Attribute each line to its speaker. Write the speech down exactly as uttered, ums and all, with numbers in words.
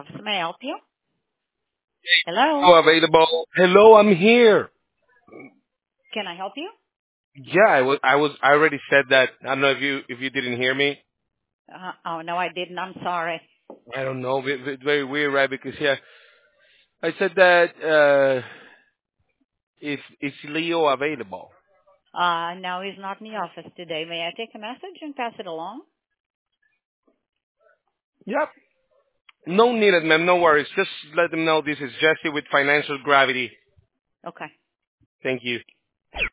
Speaker 1: office. May I help you? Hello?
Speaker 2: Oh, available. Hello, I'm here.
Speaker 1: Can I help you?
Speaker 2: Yeah, I was, I was, I already said that. I don't know if you, if you didn't hear me.
Speaker 1: Uh, oh, no, I didn't. I'm sorry.
Speaker 2: I don't know. Ve- ve- Very weird, right? Because yeah, I said that, uh, if, is Leo available?
Speaker 1: Uh, no, he's not in the office today. May I take a message and pass it along?
Speaker 2: Yep. No needed, ma'am. No worries. Just let them know this is Jesse with Financial Gravity.
Speaker 1: Okay.
Speaker 2: Thank you.